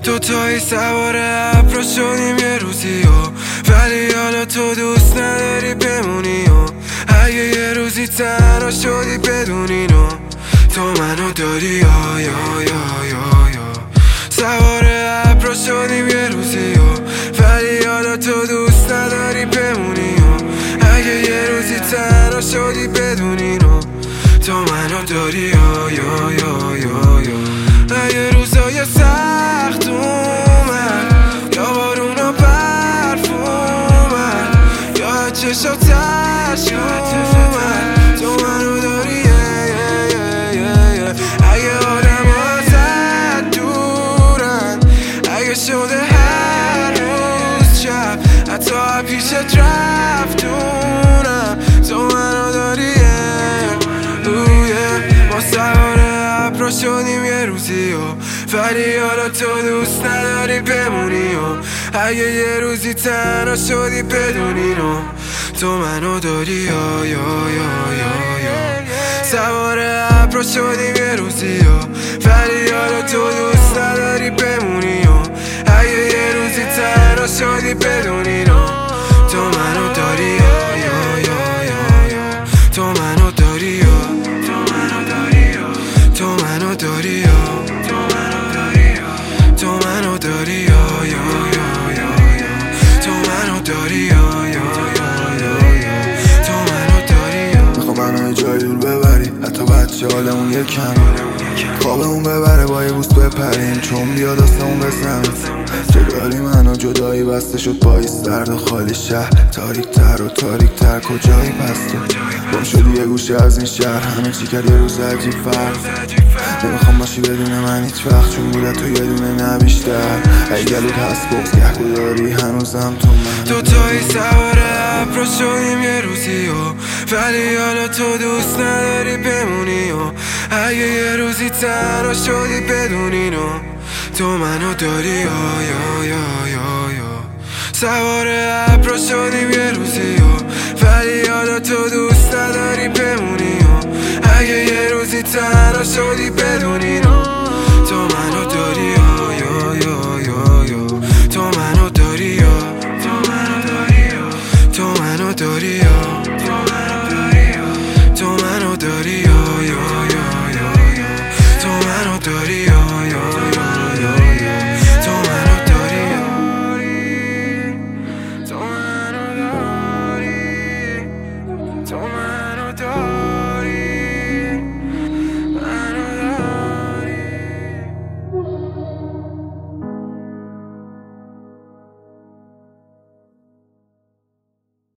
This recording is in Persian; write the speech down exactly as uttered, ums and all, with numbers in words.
دوتایی سوار ابر شدیم یه روزی ها، ولی حالا تو دوست نداری بمونی ها. اگه یه روزی تنها شدی بدون اینو تو منو داری ها یا یا یا یا. سوار ابر شدیم یه روزی ها، ولی حالا تو دوست نداری بمونی ها. اگه یه روزی تنها شدی بدون اینو تو منو داری ها یا یا یا یا. اگه روزای سخت اومد یا بارون و برف اومد یا چشات ترش اومد تو منو داری. اگه آدم ازت دورن، اگه شده هر روز شب حتی پیشت رفتونم تو منو داری. ما سوار ابرا شدیم یه روزی ها، ولی حالا تو دوست نداری بمونی ها. اگه یه روزی تنها شدی بدون اینو تو منو داری ها یا یا یا یا. سوار ابرا شدیم یه روزی ها، ولی حالا تو دوست نداری بمونی ها. اگه یه روزی تنها شدی بدون اینو تو منو داری ها یا یا یا یا. تو منو داری ها، تو منو داری ها، تو منو داری ها یا یا یا یا. تو منو داری ها یا یا یا یا. تو منو داری ها. میخوام منو یه جای دور ببری، حتی بچه حالمون یه کم خوابمون ببره با یه بوس بپریم، چون بیاد آسمون بزنیم. جدالی منو جدایی بسته شد با این سرد و خالی شهر، تاریک تر و تاریک تر کجایی پس تو گم شدی یه گوشه از این شهر. همه چی کرد یه روز عجیب فرق، نمیخوام باشی بدون من هیچ وقت، چون بوده تو یه دونه نه بیشتر. ای گلوت هست بغز گهگو داری هنوزم تو من. دوتایی سوار ابرا شدیم یه روزی ها، ولی حالا تو دوست نداری بمونی ها. اگه یه روزی تنها شدی بدون اینو تو منو داری ها یا یا یا یا. سوار ابرا شدیم یه روزی ها، ولی حالا تو دوست نداری بمونی ها. اگه یه روزی تنها شدی بدون اینو تو منو داری ها یا یا یا یا. تو منو داری ها، تو منو داری ها، تو منو داری ها، تو منو داری ها یا یا یا یا. تو منو داری